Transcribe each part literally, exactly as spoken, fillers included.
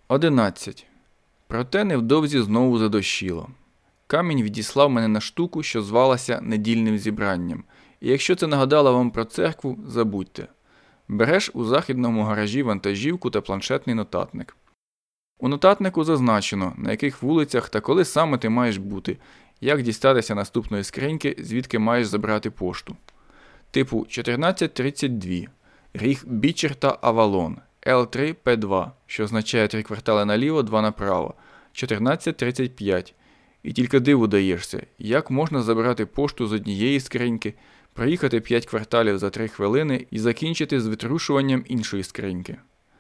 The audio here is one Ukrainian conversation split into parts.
Одинадцять. Проте невдовзі знову задощило. Камінь відіслав мене на штуку, що звалася недільним зібранням. І якщо це нагадало вам про церкву, забудьте. Береш у західному гаражі вантажівку та планшетний нотатник. У нотатнику зазначено, на яких вулицях та коли саме ти маєш бути, як дістатися наступної скриньки, звідки маєш забрати пошту. Типу чотирнадцять тридцять два, ріг Бічерта Авалон, Ел три Пе два, що означає три квартали наліво, два направо, чотирнадцять тридцять п'ять. І тільки диву даєшся, як можна забрати пошту з однієї скриньки, проїхати п'ять кварталів за три хвилини і закінчити з витрушуванням іншої скриньки.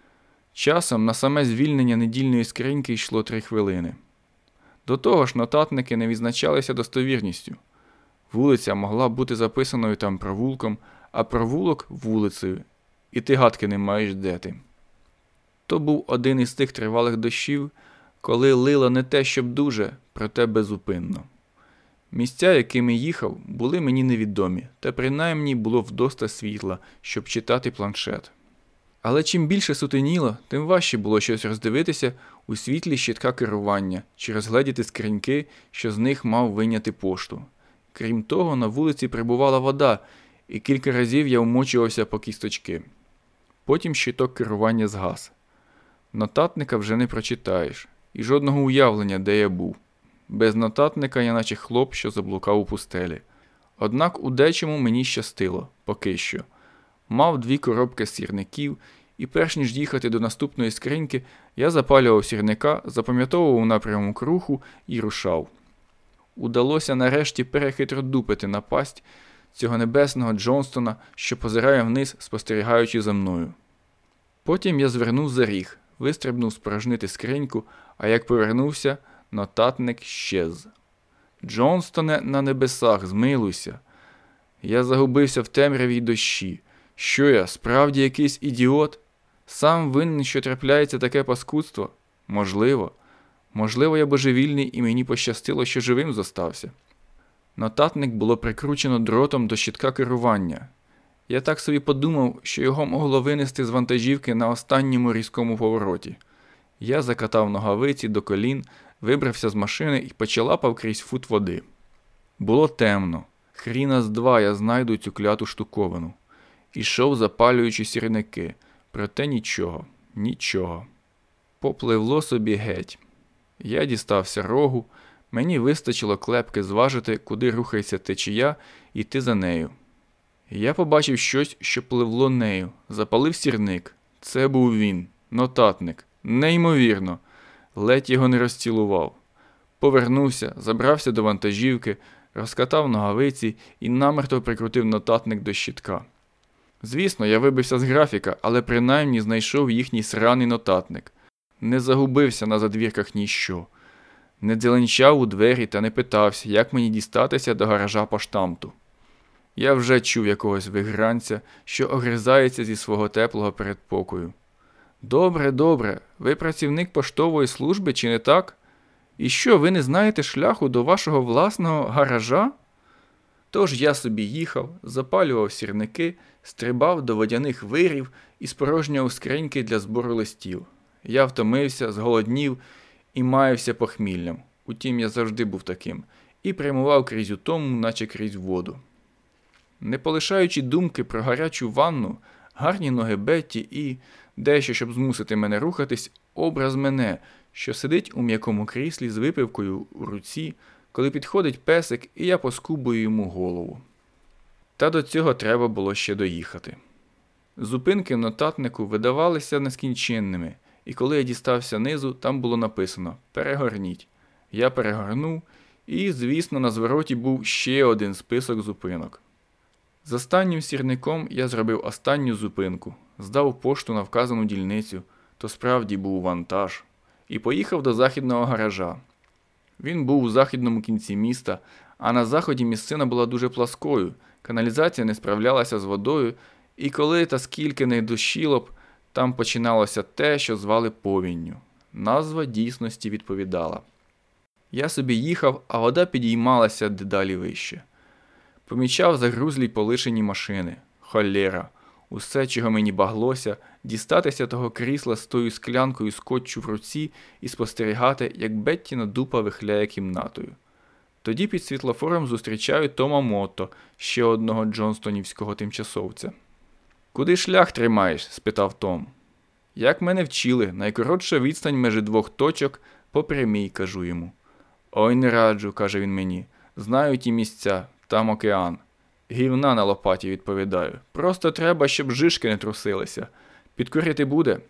Часом на саме звільнення недільної скриньки йшло три хвилини. До того ж, нотатники не відзначалися достовірністю. Вулиця могла бути записаною там провулком, а провулок – вулицею, і ти гадки не маєш де ти. То був один із тих тривалих дощів, коли лило не те, щоб дуже, проте безупинно. Місця, якими їхав, були мені невідомі, та принаймні було вдоста світла, щоб читати планшет. Але чим більше сутеніло, тим важче було щось роздивитися у світлі щитка керування чи розгледіти скриньки, що з них мав вийняти пошту. Крім того, на вулиці прибувала вода, і кілька разів я вмочувався по кісточки. Потім щиток керування згас. Нотатника вже не прочитаєш, і жодного уявлення, де я був. Без нотатника я наче хлоп, що заблукав у пустелі. Однак у дечому мені щастило, поки що. Мав дві коробки сірників, і перш ніж їхати до наступної скриньки, я запалював сірника, запам'ятовував напрямок руху і рушав. Удалося нарешті перехитродупити напасть цього небесного Джонстона, що позирає вниз, спостерігаючи за мною. Потім я звернув за ріг, вистрибнув спорожнити скриньку, а як повернувся, нотатник щез. Джонстоне на небесах, змилуйся. Я загубився в темряві й дощі. Що я, справді якийсь ідіот? Сам винен, що трапляється таке паскудство? Можливо. Можливо, я божевільний і мені пощастило, що живим зостався. Нотатник було прикручено дротом до щитка керування. Я так собі подумав, що його могло винести з вантажівки на останньому різкому повороті. Я закатав ногавиці до колін, вибрався з машини і почалапав крізь фут води. Було темно. Хріна з два я знайду цю кляту штуковину. Ішов, запалюючи сірники. Проте нічого, нічого. Попливло собі геть. Я дістався рогу, мені вистачило клепки зважити, куди рухається течія, і йти за нею. Я побачив щось, що пливло нею, запалив сірник. Це був він, нотатник. Неймовірно. Ледь його не розцілував. Повернувся, забрався до вантажівки, розкатав ногавиці і намертво прикрутив нотатник до щитка. Звісно, я вибився з графіка, але принаймні знайшов їхній сраний нотатник. Не загубився на задвірках ніщо. Не дзеленчав у двері та не питався, як мені дістатися до гаража поштамту. Я вже чув якогось вигранця, що огризається зі свого теплого передпокою. «Добре, добре, ви працівник поштової служби, чи не так? І що, ви не знаєте шляху до вашого власного гаража?» Тож я собі їхав, запалював сірники, стрибав до водяних вирів і спорожнював скриньки для збору листів. Я втомився, зголоднів і маявся похміллям. Утім, я завжди був таким. І прямував крізь утому, наче крізь воду. Не полишаючи думки про гарячу ванну, гарні ноги Бетті і, дещо, щоб змусити мене рухатись, образ мене, що сидить у м'якому кріслі з випивкою у руці, коли підходить песик, і я поскубую йому голову. Та до цього треба було ще доїхати. Зупинки в нотатнику видавалися нескінченними, і коли я дістався низу, там було написано «Перегорніть». Я перегорнув, і, звісно, на звороті був ще один список зупинок. З останнім сірником я зробив останню зупинку, здав пошту на вказану дільницю, то справді був вантаж, і поїхав до західного гаража. Він був у західному кінці міста, а на заході місцина була дуже пласкою, каналізація не справлялася з водою, і коли та скільки не дощило б, там починалося те, що звали повінню. Назва дійсності відповідала. Я собі їхав, а вода підіймалася дедалі вище. Помічав загрузлі й полишені машини. Холєра. Усе, чого мені баглося, дістатися того крісла з тою склянкою скотчу в руці і спостерігати, як Беттіна дупа вихляє кімнатою. Тоді під світлофором зустрічаю Тома Мото, ще одного джонстонівського тимчасовця. «Куди шлях тримаєш?» – спитав Том. «Як мене вчили, найкоротша відстань межі двох точок по прямій», – кажу йому. «Ой, не раджу», – каже він мені. «Знаю ті місця, там океан». «Гівна на лопаті», – відповідаю. «Просто треба, щоб жишки не трусилися. Підкурити буде?»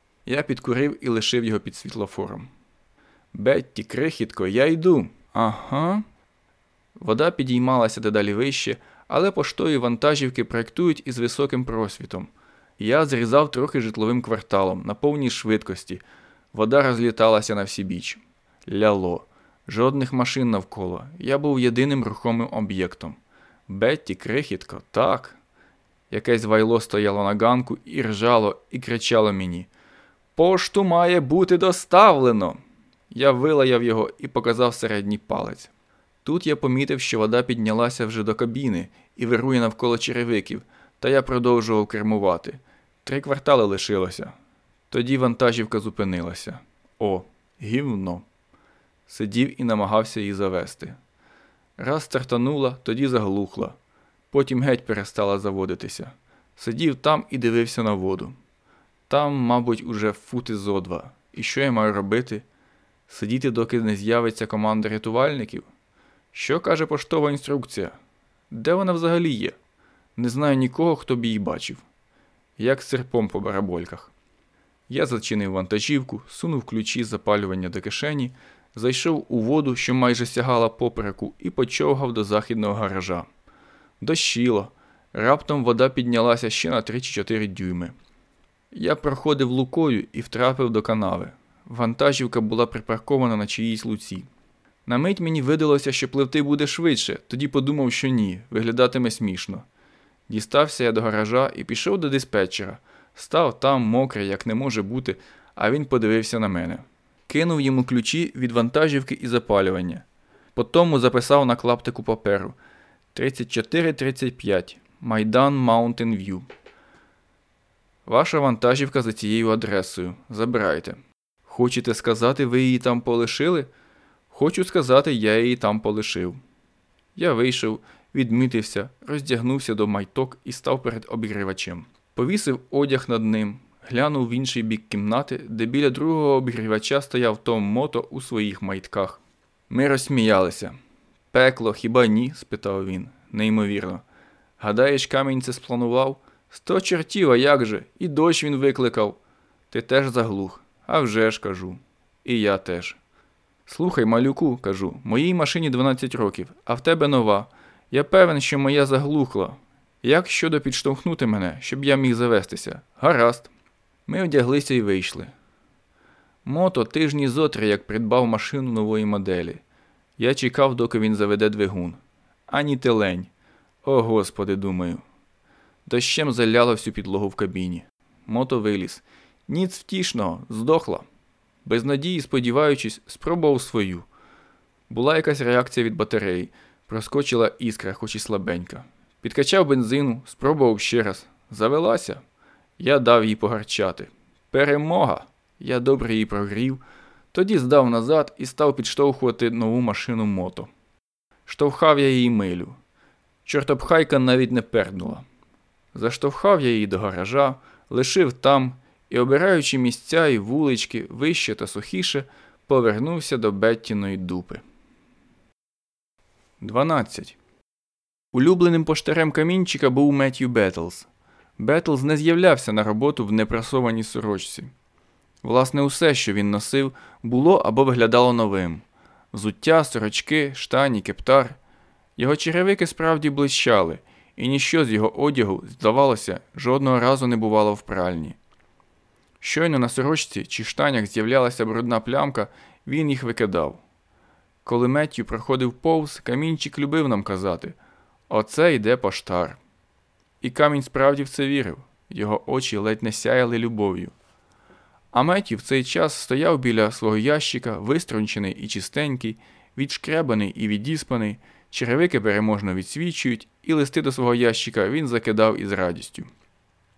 Я підкурив і лишив його під світлофором. «Бетті, крихітко, я йду». «Ага». Вода підіймалася дедалі вище, але поштові вантажівки проєктують із високим просвітом. Я зрізав трохи житловим кварталом на повній швидкості. Вода розліталася на всі біч. Ляло. Жодних машин навколо. Я був єдиним рухомим об'єктом. «Бетті, крихітко, так». Якесь вайло стояло на ганку і ржало, і кричало мені: «Пошту має бути доставлено!» Я вилаяв його і показав середній палець. Тут я помітив, що вода піднялася вже до кабіни і вирує навколо черевиків, та я продовжував кермувати. Три квартали лишилося. Тоді вантажівка зупинилася. О, гівно. Сидів і намагався її завести. Раз стартанула, тоді заглухла. Потім геть перестала заводитися. Сидів там і дивився на воду. Там, мабуть, уже фути зо два. І що я маю робити? Сидіти, доки не з'явиться команда рятувальників? Що каже поштова інструкція? Де вона взагалі є? Не знаю нікого, хто б її бачив. Як серпом по барабольках. Я зачинив вантажівку, сунув ключі з запалювання до кишені, зайшов у воду, що майже сягала попереку, і почовгав до західного гаража. Дощило. Раптом вода піднялася ще на три чи чотири дюйми. Я проходив лукою і втрапив до канави. Вантажівка була припаркована на чиїсь луці. На мить мені видалося, що пливти буде швидше, тоді подумав, що ні, виглядатиме смішно. Дістався я до гаража і пішов до диспетчера. Став там, мокрий, як не може бути, а він подивився на мене. Кинув йому ключі від вантажівки і запалювання. Потому записав на клаптику паперу: тридцять чотири тридцять п'ять, Майдан Маунтин В'ю. Ваша вантажівка за цією адресою. Забирайте. Хочете сказати, ви її там полишили? Хочу сказати, я її там полишив. Я вийшов, відмітився, роздягнувся до майток і став перед обігрівачем. Повісив одяг над ним, глянув в інший бік кімнати, де біля другого обігрівача стояв Том Мото у своїх майтках. Ми розсміялися. «Пекло, хіба ні?» – спитав він. Неймовірно. «Гадаєш, камінь це спланував?» «Сто чортів, а як же? І дощ він викликав». «Ти теж заглух?» «А вже ж, кажу». «І я теж». «Слухай, малюку», – кажу, – «моїй машині дванадцять років, а в тебе нова. Я певен, що моя заглухла. Як щодо підштовхнути мене, щоб я міг завестися?» «Гаразд». Ми одяглися і вийшли. Мото тижні зо три, як придбав машину нової моделі. Я чекав, доки він заведе двигун. Ані телень. О, Господи, думаю. Дощем заляло всю підлогу в кабіні. Мото виліз. Ніц втішного, здохла. Без надії, сподіваючись, спробував свою. Була якась реакція від батареї. Проскочила іскра, хоч і слабенька. Підкачав бензину, спробував ще раз. Завелася. Я дав їй погарчати. Перемога! Я добре її прогрів. Тоді здав назад і став підштовхувати нову машину Мото. Штовхав я її милю. Чортопхайка навіть не перднула. Заштовхав я її до гаража, лишив там і, обираючи місця і вулички вище та сухіше, повернувся до Беттіної дупи. дванадцять. Улюбленим поштарем камінчика був Меттью Беттлз. Беттлз не з'являвся на роботу в непрасованій сорочці. Власне, усе, що він носив, було або виглядало новим. Взуття, сорочки, штані, кептар. Його черевики справді блищали, і ніщо з його одягу, здавалося, жодного разу не бувало в пральні. Щойно на сорочці чи штанях з'являлася брудна плямка, він їх викидав. Коли Меттью проходив повз, камінчик любив нам казати: «Оце йде поштар». І камінь справді в це вірив, його очі ледь не сяяли любов'ю. А Меттью в цей час стояв біля свого ящика, виструнчений і чистенький, відшкребаний і відіспаний, черевики переможно відсвічують, і листи до свого ящика він закидав із радістю.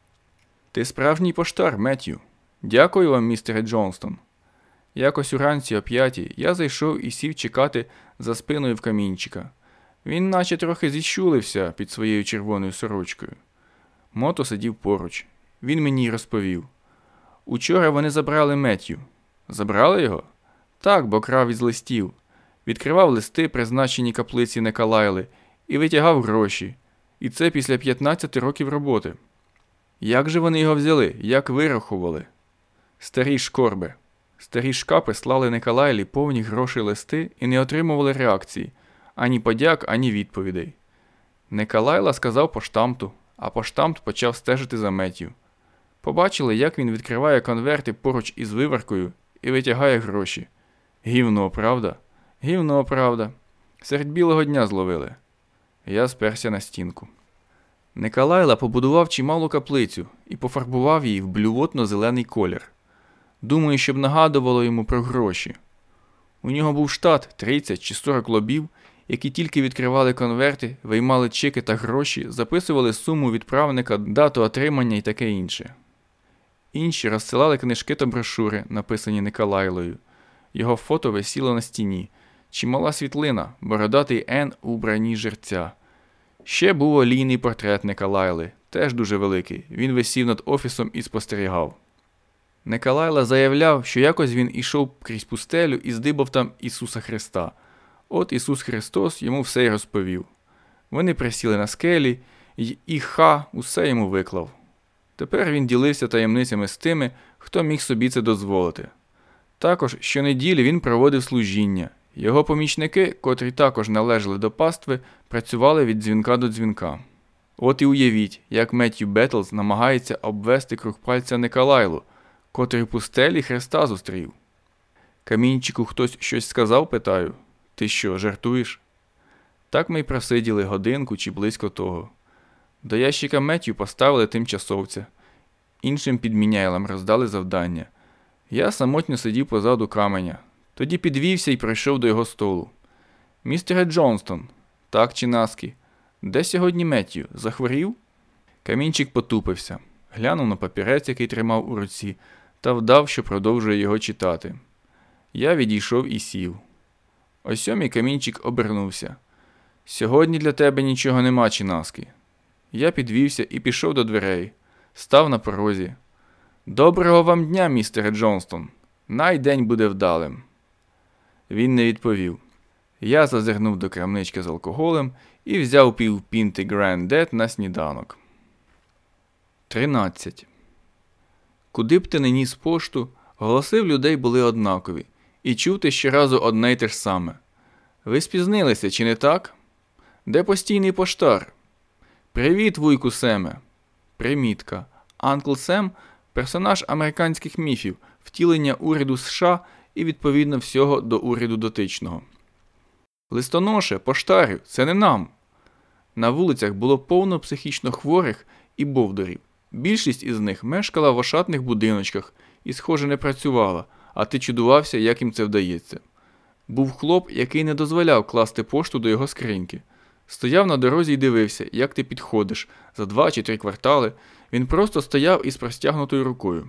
Ти справжній поштар, Меттью. Дякую вам, містере Джонстон. Якось уранці о п'ятій я зайшов і сів чекати за спиною в камінчика. Він наче трохи зіщулився під своєю червоною сорочкою. Мото сидів поруч. Він мені й розповів. Учора вони забрали Меттью. Забрали його? Так, бо крав із листів. Відкривав листи, призначені каплиці Некалайли, і витягав гроші. І це після п'ятнадцяти років роботи. Як же вони його взяли? Як вирахували? Старі шкорби. Старі шкапи слали Некалайлі повні грошей листи і не отримували реакції. Ані подяк, ані відповідей. Некалайла сказав поштамту, а поштамт почав стежити за Меттью. Побачили, як він відкриває конверти поруч із виваркою і витягає гроші. Гівно, правда? Гівно, правда. Серед білого дня зловили. Я сперся на стінку. Некалайла побудував чималу каплицю і пофарбував її в блювотно-зелений колір. Думаю, щоб нагадувало йому про гроші. У нього був штат тридцять чи сорок лобів, які тільки відкривали конверти, виймали чеки та гроші, записували суму відправника, дату отримання і таке інше. Інші розсилали книжки та брошури, написані Некалайлою. Його фото висіло на стіні. Чимала світлина, бородатий Ен у вбранні жерця. Ще був олійний портрет Некалайли, теж дуже великий. Він висів над офісом і спостерігав. Некалайла заявляв, що якось він ішов крізь пустелю і здибав там Ісуса Христа. От Ісус Христос йому все й розповів. Вони присіли на скелі, й Іха усе йому виклав. Тепер він ділився таємницями з тими, хто міг собі це дозволити. Також щонеділі він проводив служіння. Його помічники, котрі також належали до пастви, працювали від дзвінка до дзвінка. От і уявіть, як Меттью Беттлз намагається обвести круг пальця Некалайлу, котрий в пустелі Христа зустрів. Камінчику хтось щось сказав, питаю. Ти що, жартуєш? Так ми й просиділи годинку чи близько того. До ящика Меттью поставили тимчасовця. Іншим підміняйлам роздали завдання. Я самотньо сидів позаду каменя. Тоді підвівся і прийшов до його столу. «Містере Джонстон, так чи наски? Де сьогодні Меттью? Захворів?» Камінчик потупився, глянув на папірець, який тримав у руці, та вдав, що продовжує його читати. Я відійшов і сів. О сьомій камінчик обернувся. «Сьогодні для тебе нічого нема, чи наски?» Я підвівся і пішов до дверей. Став на порозі. «Доброго вам дня, містере Джонстон. Най день буде вдалим». Він не відповів. Я зазирнув до крамнички з алкоголем і взяв півпінти Гранд-Дет на сніданок. тринадцять. Куди б ти не ніс пошту, голоси в людей були однакові, і чув ти щоразу одне й те ж саме. Ви спізнилися, чи не так? Де постійний поштар? Привіт, вуйку Семе. Примітка. Анкл Сем – персонаж американських міфів, втілення уряду США і, відповідно, всього до уряду дотичного. Листоноше, поштарю, це не нам. На вулицях було повно психічно хворих і бовдурів. Більшість із них мешкала в ошатних будиночках і, схоже, не працювала, а ти чудувався, як їм це вдається. Був хлоп, який не дозволяв класти пошту до його скриньки. Стояв на дорозі і дивився, як ти підходиш. За два чи три квартали він просто стояв із простягнутою рукою.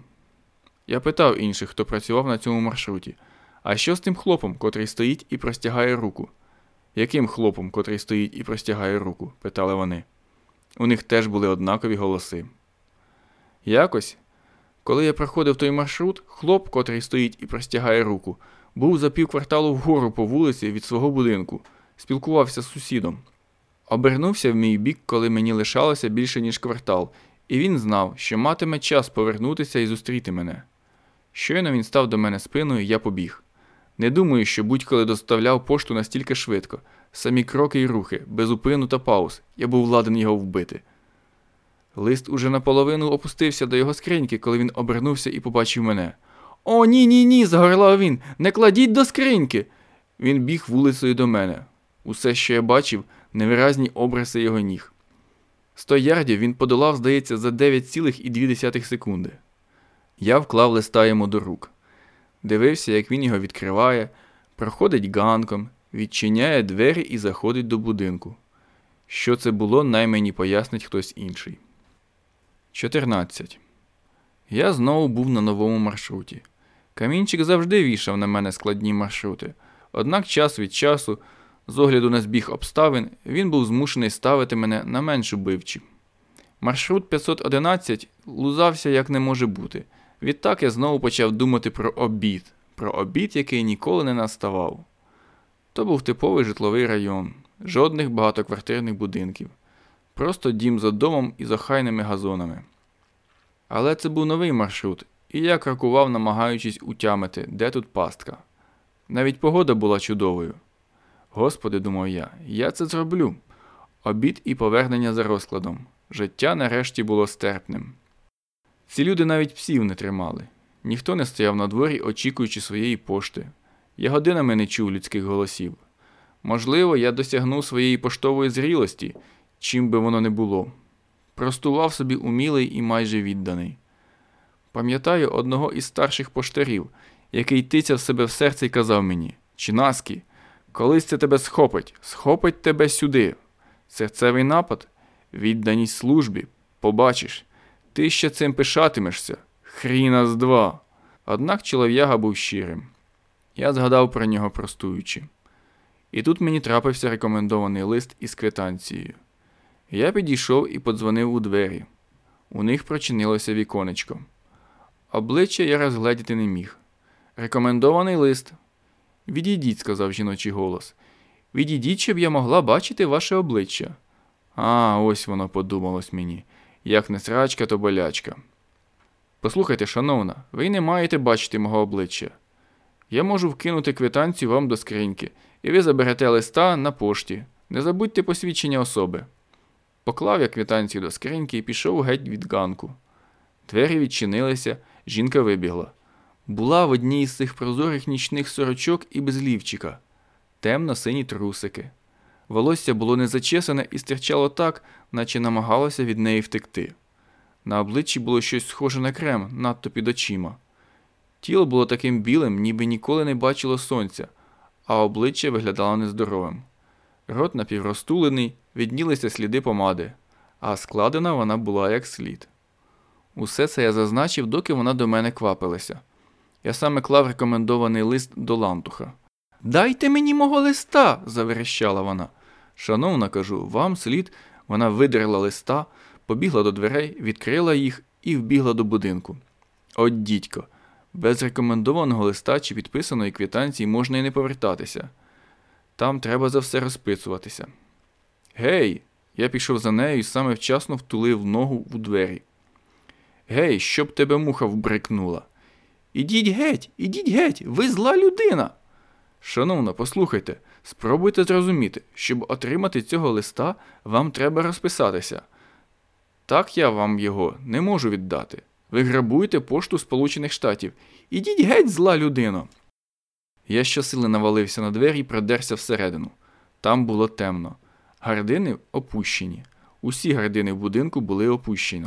Я питав інших, хто працював на цьому маршруті, а що з тим хлопом, котрий стоїть і простягає руку? Яким хлопом, котрий стоїть і простягає руку? Питали вони. У них теж були однакові голоси. Якось, коли я проходив той маршрут, хлоп, котрий стоїть і простягає руку, був за пів кварталу вгору по вулиці від свого будинку, спілкувався з сусідом. Обернувся в мій бік, коли мені лишалося більше, ніж квартал, і він знав, що матиме час повернутися і зустріти мене. Щойно він став до мене спиною, я побіг. Не думаю, що будь-коли доставляв пошту настільки швидко. Самі кроки й рухи, без упину та пауз. Я був ладен його вбити. Лист уже наполовину опустився до його скриньки, коли він обернувся і побачив мене. «О, ні-ні-ні!» – загорлав він. «Не кладіть до скриньки!» Він біг вулицею до мене. Усе, що я бачив – невиразні обриси його ніг. Сто ярдів він подолав, здається, за дев'ять цілих дві десятих секунди. Я вклав листа йому до рук. Дивився, як він його відкриває, проходить ганком, відчиняє двері і заходить до будинку. Що це було, най мені пояснить хтось інший. чотирнадцять. Я знову був на новому маршруті. Камінчик завжди вішав на мене складні маршрути. Однак час від часу, з огляду на збіг обставин, він був змушений ставити мене на менш убивчі. Маршрут п'ятсот одинадцять лузався як не може бути. Відтак я знову почав думати про обід. Про обід, який ніколи не наставав. То був типовий житловий район. Жодних багатоквартирних будинків. Просто дім за домом із охайними газонами. Але це був новий маршрут, і я крокував, намагаючись утямити, де тут пастка. Навіть погода була чудовою. Господи, думав я, я це зроблю. Обід і повернення за розкладом. Життя нарешті було стерпним. Ці люди навіть псів не тримали. Ніхто не стояв на дворі, очікуючи своєї пошти. Я годинами не чув людських голосів. Можливо, я досягнув своєї поштової зрілості, чим би воно не було. Простував собі умілий і майже відданий. Пам'ятаю одного із старших поштарів, який тицяв себе в серце і казав мені: «Чинаски, колись це тебе схопить, схопить тебе сюди. Серцевий напад, відданість службі, побачиш, ти ще цим пишатимешся, хріна з два». Однак чолов'яга був щирим. Я згадав про нього простуючи. І тут мені трапився рекомендований лист із квитанцією. Я підійшов і подзвонив у двері. У них прочинилося віконечко. Обличчя я розгледіти не міг. «Рекомендований лист». «Відійдіть», – сказав жіночий голос. «Відійдіть, щоб я могла бачити ваше обличчя». А, ось воно подумалось мені. Як не срачка, то болячка. «Послухайте, шановна, ви не маєте бачити мого обличчя. Я можу вкинути квитанцію вам до скриньки, і ви заберете листа на пошті. Не забудьте посвідчення особи». Поклав я квитанцію до скриньки і пішов геть від ганку. Двері відчинилися, жінка вибігла. Була в одній із цих прозорих нічних сорочок і без лівчика. Темно-сині трусики. Волосся було не зачесане і стирчало так, наче намагалося від неї втекти. На обличчі було щось схоже на крем, надто під очима. Тіло було таким білим, ніби ніколи не бачило сонця, а обличчя виглядало нездоровим. Рот напіврозтулений, віднілися сліди помади, а складена вона була як слід. Усе це я зазначив, доки вона до мене квапилася. Я саме клав рекомендований лист до лантуха. «Дайте мені мого листа!» – заверещала вона. «Шановна, кажу, вам слід...» Вона видерла листа, побігла до дверей, відкрила їх і вбігла до будинку. От дідько, без рекомендованого листа чи підписаної квитанції можна і не повертатися. Там треба за все розписуватися. «Гей!» Я пішов за нею і саме вчасно втулив ногу у двері. «Гей, щоб тебе муха вбрикнула!» «Ідіть геть! Ідіть геть! Ви зла людина!» «Шановна, послухайте, спробуйте зрозуміти, щоб отримати цього листа, вам треба розписатися. Так я вам його не можу віддати. Ви грабуєте пошту Сполучених Штатів. Ідіть геть, зла людино!» Я щосили навалився на двері і продерся всередину. Там було темно. Гардини опущені. Усі гардини в будинку були опущені.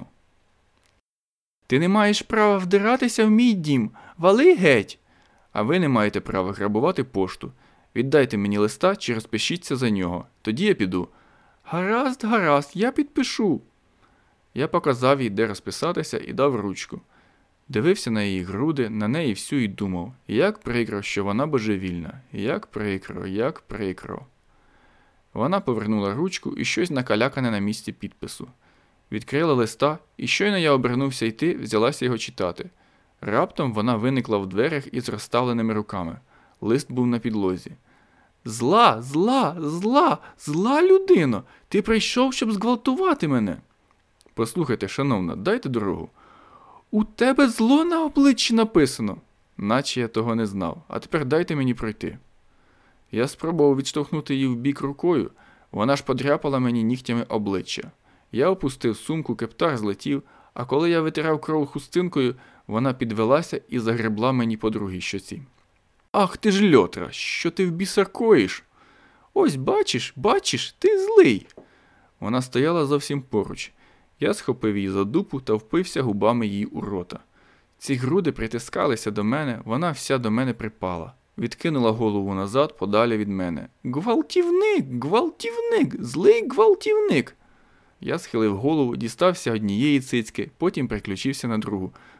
«Ти не маєш права вдиратися в мій дім! Вали геть!» «А ви не маєте права грабувати пошту. Віддайте мені листа чи розпишіться за нього. Тоді я піду». «Гаразд, гаразд, я підпишу». Я показав їй, де розписатися, і дав ручку. Дивився на її груди, на неї всю і думав, як прикро, що вона божевільна, як прикро, як прикро. Вона повернула ручку і щось накалякане на місці підпису. Відкрила листа, і щойно я обернувся йти, взялася його читати. Раптом вона виникла в дверях із розставленими руками. Лист був на підлозі. «Зла, зла, зла, зла людино! Ти прийшов, щоб зґвалтувати мене!» «Послухайте, шановна, дайте дорогу». «У тебе зло на обличчі написано!» Наче я того не знав. «А тепер дайте мені пройти». Я спробував відштовхнути її вбік рукою, вона ж подряпала мені нігтями обличчя. Я опустив сумку, кептар злетів, а коли я витирав кров хустинкою, вона підвелася і загребла мені по другій щоці. «Ах ти ж льотра, що ти в біса коїш? Ось бачиш, бачиш, ти злий!» Вона стояла зовсім поруч. Я схопив її за дупу та впився губами їй у рота. Ці груди притискалися до мене, вона вся до мене припала. Відкинула голову назад, подалі від мене. «Гвалтівник! Гвалтівник! Злий гвалтівник!» Я схилив голову, дістався однієї цицьки, потім переключився на другу.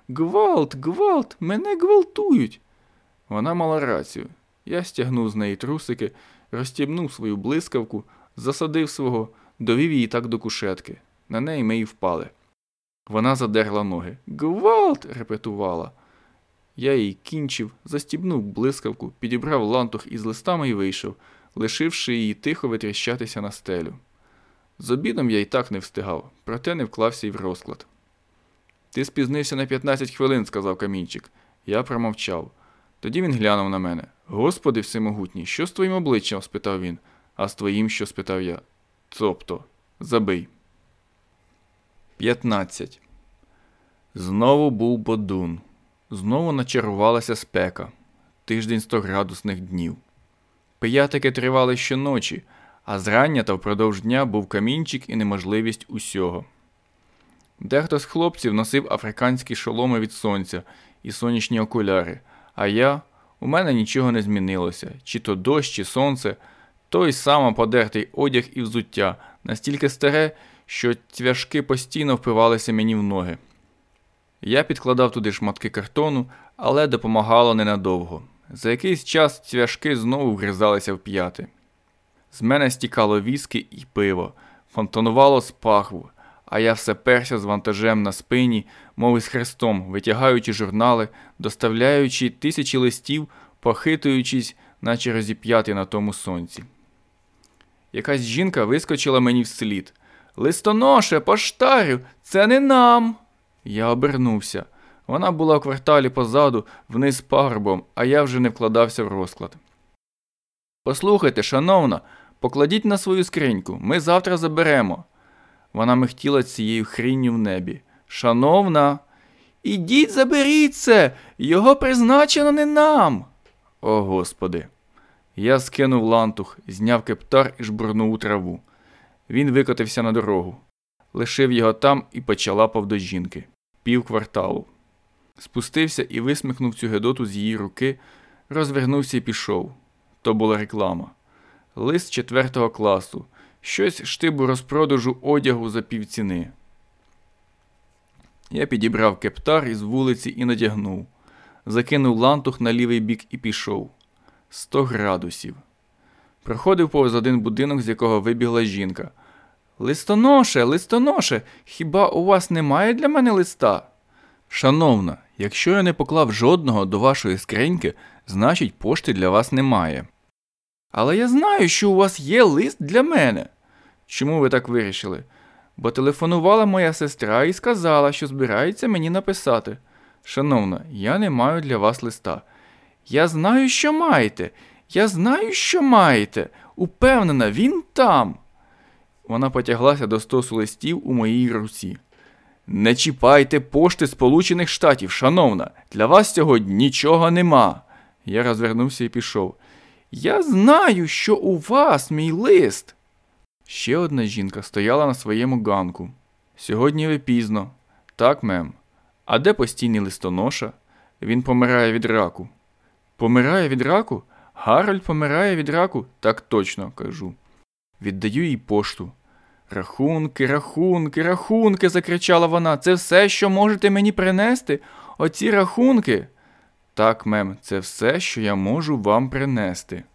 Гвалт, гвалт, мене гвалтують. Вона мала рацію. Я стягнув з неї трусики, розстібнув свою блискавку, засадив свого, довів її так до кушетки. На неї ми й впали. Вона задерла ноги. «Гвалт!» – репетувала. Я її кінчив, застібнув блискавку, підібрав лантух із листами і вийшов, лишивши її тихо витріщатися на стелю. З обідом я й так не встигав, проте не вклався й в розклад. «Ти спізнився на п'ятнадцять хвилин», – сказав камінчик. Я промовчав. Тоді він глянув на мене. «Господи всемогутній, що з твоїм обличчям?» – спитав він. «А з твоїм що?» – спитав я. «Тобто, забий». п'ятнадцять. Знову був бодун. Знову начарувалася спека. Тиждень стоградусних днів. Пиятики тривали щоночі, а зрання та впродовж дня був камінчик і неможливість усього. Дехто з хлопців носив африканські шоломи від сонця і сонячні окуляри, а я, у мене нічого не змінилося, чи то дощ, чи сонце, той само подертий одяг і взуття, настільки старе, що цвяшки постійно впивалися мені в ноги. Я підкладав туди шматки картону, але допомагало ненадовго. За якийсь час цвяшки знову вгризалися в п'яти. З мене стікало віскі і пиво, фонтанувало з пахву, а я все перся з вантажем на спині, мов із хрестом, витягаючи журнали, доставляючи тисячі листів, похитуючись, наче розіп'яти на тому сонці. Якась жінка вискочила мені вслід. «Листоноше, поштарю, це не нам!» Я обернувся. Вона була в кварталі позаду, вниз пагорбом, а я вже не вкладався в розклад. «Послухайте, шановна, покладіть на свою скриньку, ми завтра заберемо». Вона михтіла цією хрінню в небі. «Шановна, ідіть заберіть це, його призначено не нам!» О, Господи! Я скинув лантух, зняв кептар і жбурнув у траву. Він викотився на дорогу. Лишив його там і почалапав до жінки. Пів кварталу. Спустився і висмикнув цю гедоту з її руки, розвернувся і пішов. То була реклама. Лист четвертого класу. Щось штибу розпродажу одягу за півціни. Я підібрав кептар із вулиці і надягнув. Закинув лантух на лівий бік і пішов. Сто градусів. Проходив повз один будинок, з якого вибігла жінка. «Листоноше, листоноше, хіба у вас немає для мене листа?» «Шановна, якщо я не поклав жодного до вашої скриньки, значить пошти для вас немає». «Але я знаю, що у вас є лист для мене». «Чому ви так вирішили?» «Бо телефонувала моя сестра і сказала, що збирається мені написати». «Шановна, я не маю для вас листа». «Я знаю, що маєте. Я знаю, що маєте. Упевнена, він там». Вона потяглася до стосу листів у моїй руці. «Не чіпайте пошти Сполучених Штатів, шановна. Для вас сьогодні нічого нема». Я розвернувся і пішов. «Я знаю, що у вас мій лист». Ще одна жінка стояла на своєму ганку. «Сьогодні ви пізно». «Так, мем». «А де постійний листоноша?» «Він помирає від раку». «Помирає від раку? Гарольд помирає від раку?» «Так точно», кажу. Віддаю їй пошту. «Рахунки, рахунки, рахунки!» – закричала вона. «Це все, що можете мені принести? Оці рахунки?» «Так, мем, це все, що я можу вам принести».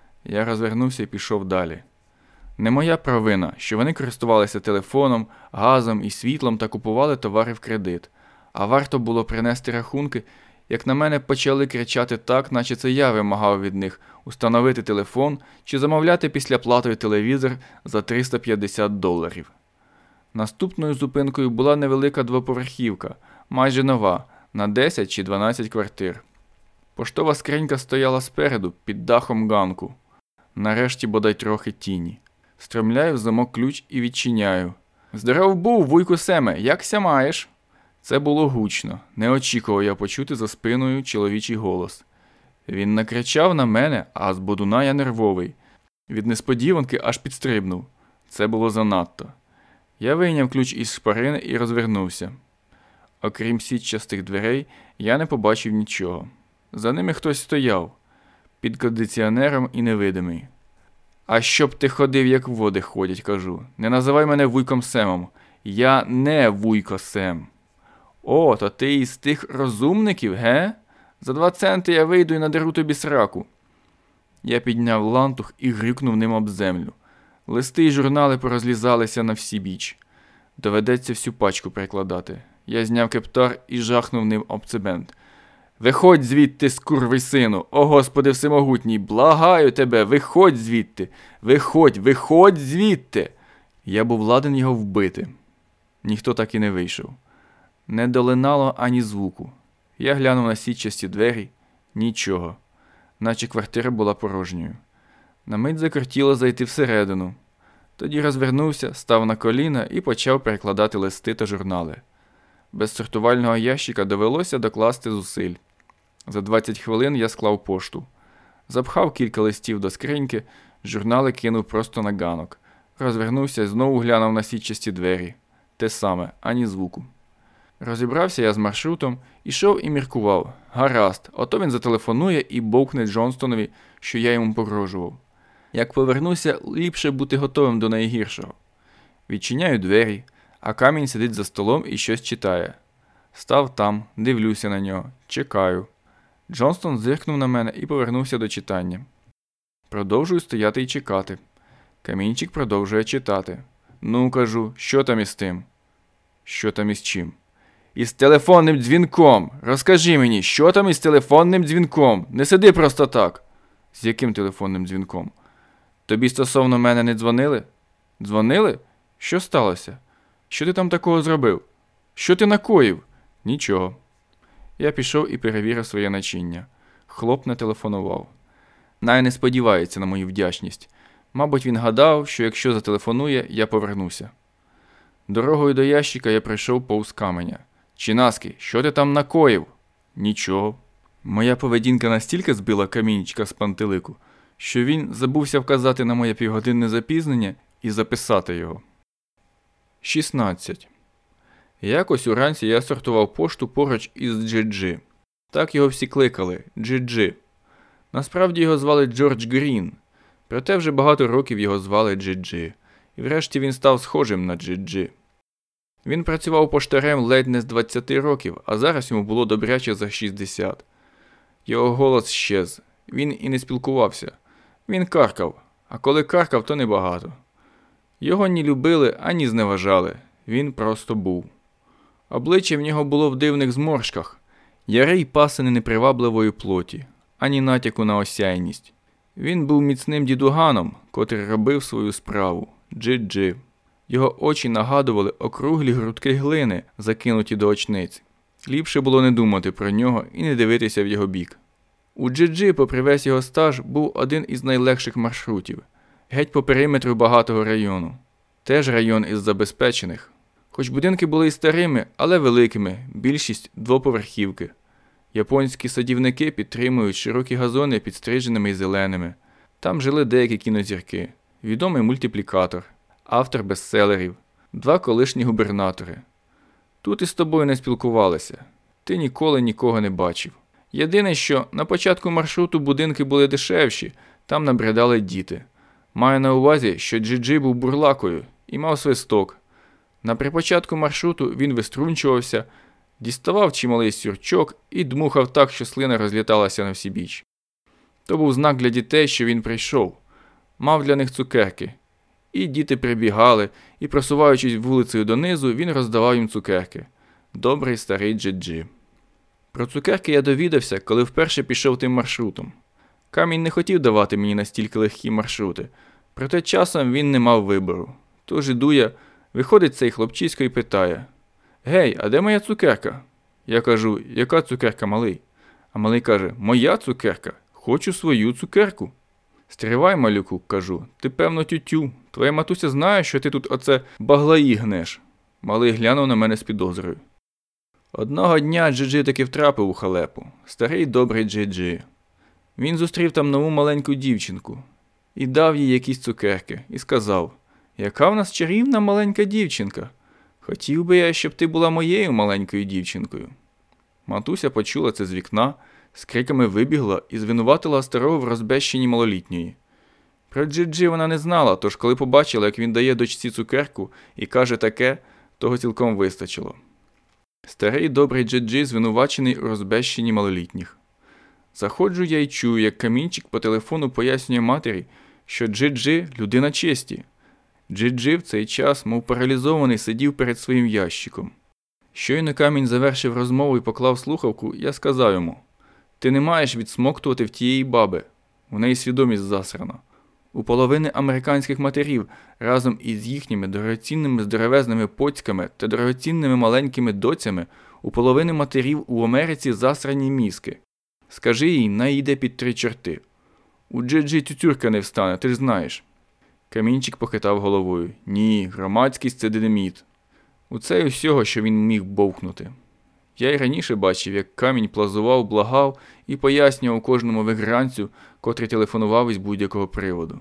Я розвернувся і пішов далі. Не моя провина, що вони користувалися телефоном, газом і світлом та купували товари в кредит. А варто було принести рахунки, як на мене почали кричати так, наче це я вимагав від них установити телефон чи замовляти післяплатою телевізор за триста п'ятдесят доларів. Наступною зупинкою була невелика двоповерхівка, майже нова, на десять чи дванадцять квартир. Поштова скринька стояла спереду, під дахом ганку. Нарешті бодай трохи тіні. Стромляю в замок ключ і відчиняю. «Здоров був, вуйку Семе, якся маєш?» Це було гучно. Не очікував я почути за спиною чоловічий голос. Він накричав на мене, а з бодуна я нервовий. Від несподіванки аж підстрибнув. Це було занадто. Я вийняв ключ із шпарини і розвернувся. Окрім сітчастих дверей, я не побачив нічого. За ними хтось стояв. Під кондиціонером і невидимий. «А щоб ти ходив, як води ходять», кажу. «Не називай мене вуйком Семом. Я не вуйко Сем». О, то ти із тих розумників, ге? За два центи я вийду і надеру тобі сраку. Я підняв лантух і грюкнув ним об землю. Листи й журнали порозлізалися на всі біч. Доведеться всю пачку перекладати. Я зняв кептар і жахнув ним об цемент. Виходь звідти, скурвий сину! О, Господи всемогутній, благаю тебе, виходь звідти! Виходь, виходь звідти! Я був ладен його вбити. Ніхто так і не вийшов. Не долинало ані звуку. Я глянув на сітчасті двері. Нічого. Наче квартира була порожньою. На мить закортіло зайти всередину. Тоді розвернувся, став на коліна і почав перекладати листи та журнали. Без сортувального ящика довелося докласти зусиль. За двадцять хвилин я склав пошту. Запхав кілька листів до скриньки, журнали кинув просто на ганок. Розвернувся і знову глянув на сітчасті двері. Те саме, ані звуку. Розібрався я з маршрутом, ішов і міркував. Гаразд, ото він зателефонує і бовкне Джонстонові, що я йому погрожував. Як повернуся, ліпше бути готовим до найгіршого. Відчиняю двері, а Камінь сидить за столом і щось читає. Став там, дивлюся на нього, чекаю. Джонстон зиркнув на мене і повернувся до читання. Продовжую стояти і чекати. Камінчик продовжує читати. Ну, кажу, що там із тим? Що там із чим? Із телефонним дзвінком! Розкажи мені, що там із телефонним дзвінком? Не сиди просто так! З яким телефонним дзвінком? Тобі стосовно мене не дзвонили? Дзвонили? Що сталося? Що ти там такого зробив? Що ти накоїв? Нічого. Я пішов і перевірив своє начиння. Хлоп не телефонував. Най не сподівається на мою вдячність. Мабуть, він гадав, що якщо зателефонує, я повернуся. Дорогою до ящика я прийшов повз Каменя. Чинаски, що ти там накоїв? Нічого. Моя поведінка настільки збила Камінчика з пантелику, що він забувся вказати на моє півгодинне запізнення і записати його. шістнадцять. Якось уранці я сортував пошту поруч із Джи-Джи. Так його всі кликали – Джи-Джи. Насправді його звали Джордж Грін, проте вже багато років його звали Джи-Джи. І врешті він став схожим на Джи-Джи. Він працював поштарем ледь не з двадцяти років, а зараз йому було добряче за шістдесят. Його голос щез. Він і не спілкувався. Він каркав, а коли каркав, то небагато. Його ні любили, ані зневажали. Він просто був. Обличчя в нього було в дивних зморшках, ярий пасини непривабливої плоті, ані натяку на осяйність. Він був міцним дідуганом, котрий робив свою справу – Джи-Джи. Його очі нагадували округлі грудки глини, закинуті до очниць. Ліпше було не думати про нього і не дивитися в його бік. У Джи-Джи, попри весь його стаж, був один із найлегших маршрутів. Геть по периметру багатого району. Теж район із забезпечених. Хоч будинки були і старими, але великими, більшість – двоповерхівки. Японські садівники підтримують широкі газони підстриженими і зеленими. Там жили деякі кінозірки, відомий мультиплікатор, автор бестселерів, два колишні губернатори. Тут із тобою не спілкувалися. Ти ніколи нікого не бачив. Єдине, що на початку маршруту будинки були дешевші, там набридали діти. Маю на увазі, що Джи-Джи був бурлакою і мав свисток. На припочатку маршруту він виструнчувався, діставав чималий сюрчок і дмухав так, що слина розліталася на всі біч. То був знак для дітей, що він прийшов. Мав для них цукерки. І діти прибігали, і, просуваючись вулицею донизу, він роздавав їм цукерки. Добрий старий Джи-Джи. Про цукерки я довідався, коли вперше пішов тим маршрутом. Камінь не хотів давати мені настільки легкі маршрути, проте часом він не мав вибору. Тож іду я, виходить цей хлопчисько і питає: «Гей, а де моя цукерка?» Я кажу: «Яка цукерка, малий?» А малий каже: «Моя цукерка. Хочу свою цукерку». «Стривай, малюку», кажу, «ти, певно, тютю. Твоя матуся знає, що ти тут оце баглаї гнеш». Малий глянув на мене з підозрою. Одного дня Джи-Джи таки втрапив у халепу. Старий добрий Джи-Джи. Він зустрів там нову маленьку дівчинку. І дав їй якісь цукерки. І сказав: «Яка в нас чарівна маленька дівчинка. Хотів би я, щоб ти була моєю маленькою дівчинкою». Матуся почула це з вікна, з криками вибігла і звинуватила старого в розбещенні малолітньої. Про Джи-Джи вона не знала, тож коли побачила, як він дає дочці цукерку і каже таке, того цілком вистачило. Старий добрий Джи-Джи звинувачений у розбещенні малолітніх. Заходжу я й чую, як Камінчик по телефону пояснює матері, що Джи-Джи – людина честі. Джи-Джи в цей час, мов паралізований, сидів перед своїм ящиком. Щойно Камінь завершив розмову і поклав слухавку, я сказав йому: «Ти не маєш відсмоктувати в тієї баби. У неї свідомість засрана. У половини американських матерів разом із їхніми дорогоцінними здоровезними поцьками та дорогоцінними маленькими доцями у половини матерів у Америці засрані мізки. Скажи їй, най йде під три чорти. У Джи-Джи тютюрка не встане, ти ж знаєш». Камінчик похитав головою. «Ні, громадськість – це динаміт». У це усього, що він міг бовкнути. Я й раніше бачив, як Камінь плазував, благав і пояснював кожному вигранцю, котрий телефонував із будь-якого приводу.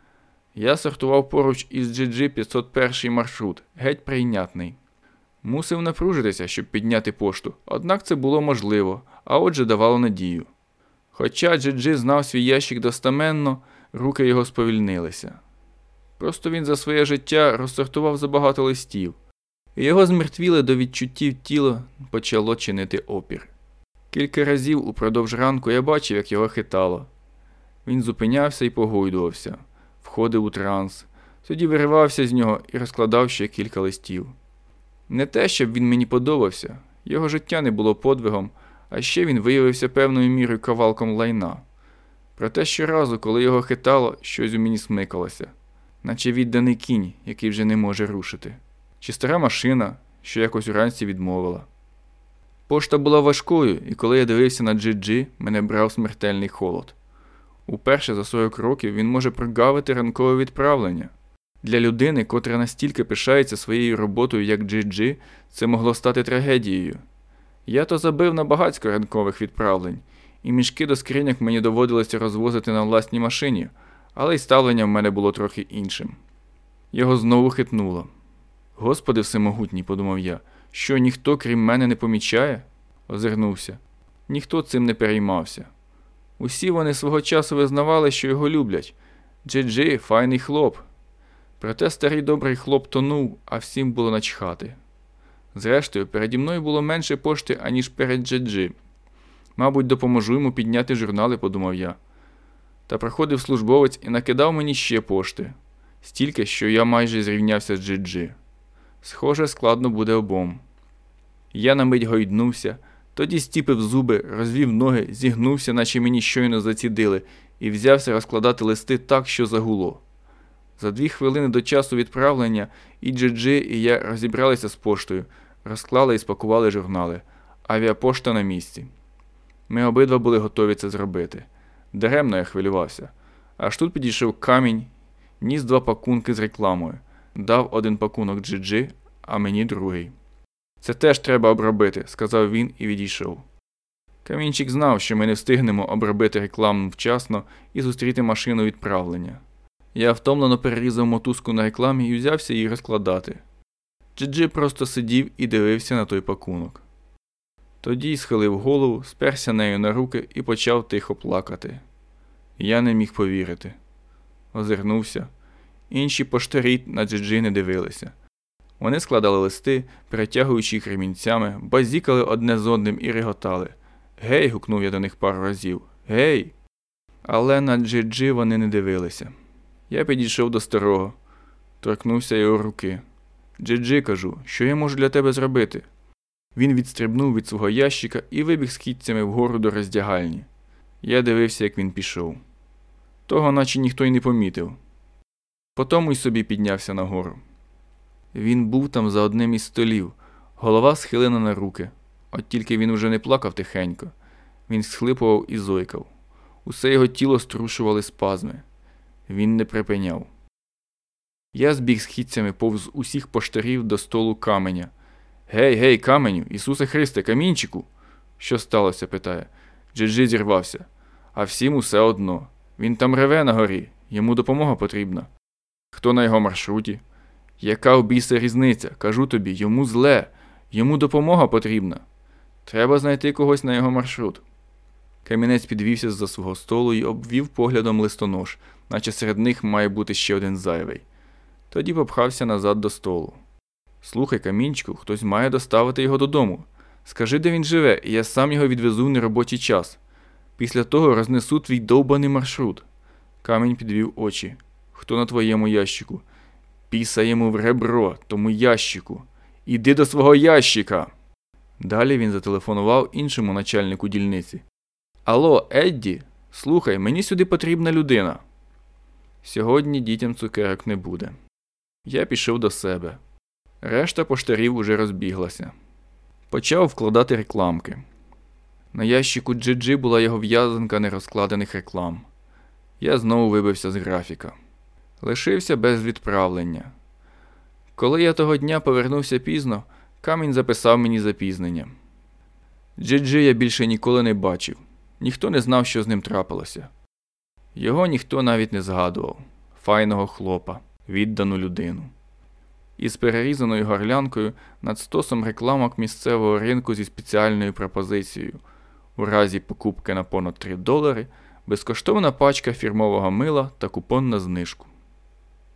Я сортував поруч із Джи-Джи п'ятсот перший маршрут, геть прийнятний. Мусив напружитися, щоб підняти пошту, однак це було можливо, а отже давало надію. Хоча Джи-Джи знав свій ящик достаменно, руки його сповільнилися. Просто він за своє життя розсортував забагато листів. І його змертвіле до відчуттів тіло почало чинити опір. Кілька разів упродовж ранку я бачив, як його хитало. Він зупинявся і погойдувався, входив у транс, тоді виривався з нього і розкладав ще кілька листів. Не те, щоб він мені подобався, його життя не було подвигом, а ще він виявився певною мірою кавалком лайна. Проте щоразу, коли його хитало, щось у мені смикалося, наче відданий кінь, який вже не може рушити. Чи стара машина, що якось уранці відмовила. Пошта була важкою, і коли я дивився на Джи-Джи, мене брав смертельний холод. Уперше за сорок років він може прогавити ранкове відправлення. Для людини, котра настільки пишається своєю роботою, як Джи-Джи, це могло стати трагедією. Я то забив на багацько ранкових відправлень, і мішки до скриньок мені доводилося розвозити на власній машині, але й ставлення в мене було трохи іншим. Його знову хитнуло. «Господи всемогутній», – подумав я, – «що ніхто, крім мене, не помічає?» Озирнувся. Ніхто цим не переймався. Усі вони свого часу визнавали, що його люблять. Джи-Джи – файний хлоп. Проте старий добрий хлоп тонув, а всім було начхати. Зрештою, переді мною було менше пошти, аніж перед Джи-Джи. Мабуть, допоможу йому підняти журнали, подумав я. Та приходив службовець і накидав мені ще пошти. Стільки, що я майже зрівнявся з Джи-Джи. Схоже, складно буде обом. Я на мить гойднувся, тоді стіпив зуби, розвів ноги, зігнувся, наче мені щойно зацідили, і взявся розкладати листи так, що загуло. За дві хвилини до часу відправлення і Джи-Джи, і я розібралися з поштою, розклали і спакували журнали. Авіапошта на місці. Ми обидва були готові це зробити. Даремно я хвилювався. Аж тут підійшов Камінь, ніс два пакунки з рекламою. Дав один пакунок Джи-Джи, а мені другий. «Це теж треба обробити», – сказав він і відійшов. Камінчик знав, що ми не встигнемо обробити рекламу вчасно і зустріти машину відправлення. Я втомлено перерізав мотузку на рекламі і взявся її розкладати. Джи-Джи просто сидів і дивився на той пакунок. Тоді схилив голову, сперся нею на руки і почав тихо плакати. Я не міг повірити. Озирнувся. Інші поштарі на Джи-Джи не дивилися. Вони складали листи, перетягуючи їх ремінцями, базікали одне з одним і реготали. «Гей!» – гукнув я до них пару разів. «Гей!» Але на Джи-Джи вони не дивилися. Я підійшов до старого, торкнувся його руки. «Джи-Джи», – кажу, – «що я можу для тебе зробити?» Він відстрибнув від свого ящика і вибіг східцями вгору до роздягальні. Я дивився, як він пішов. Того наче ніхто й не помітив. Потому й собі піднявся нагору. Він був там за одним із столів, голова схилена на руки. От тільки він уже не плакав тихенько. Він схлипував і зойкав. Усе його тіло струшували спазми. Він не припиняв. Я збіг східцями повз усіх поштарів до столу Каменя. «Гей, гей, Каменю! Ісусе Христе, Камінчику!» «Що сталося?» – питає. Джи-Джи зірвався. «А всім усе одно. Він там реве на горі. Йому допомога потрібна». «Хто на його маршруті?» «Яка у біса різниця? Кажу тобі, йому зле. Йому допомога потрібна. Треба знайти когось на його маршрут». Камінець підвівся з-за свого столу і обвів поглядом листонож, наче серед них має бути ще один зайвий. Тоді попхався назад до столу. Слухай, Камінчику, хтось має доставити його додому. Скажи, де він живе, і я сам його відвезу в неробочий час. Після того рознесу твій довбаний маршрут. Камінь підвів очі. Хто на твоєму ящику? Піса йому в ребро, тому ящику. Іди до свого ящика. Далі він зателефонував іншому начальнику дільниці. Алло, Едді, слухай, мені сюди потрібна людина. Сьогодні дітям цукерок не буде. Я пішов до себе. Решта поштарів уже розбіглася. Почав вкладати рекламки. На ящику джі джі була його в'язанка нерозкладених реклам. Я знову вибився з графіка. Лишився без відправлення. Коли я того дня повернувся пізно, Камінь записав мені запізнення. джі джі я більше ніколи не бачив. Ніхто не знав, що з ним трапилося. Його ніхто навіть не згадував. Файного хлопа, віддану людину. Із перерізаною горлянкою над стосом рекламок місцевого ринку зі спеціальною пропозицією. У разі покупки на понад три долари безкоштовна пачка фірмового мила та купон на знижку.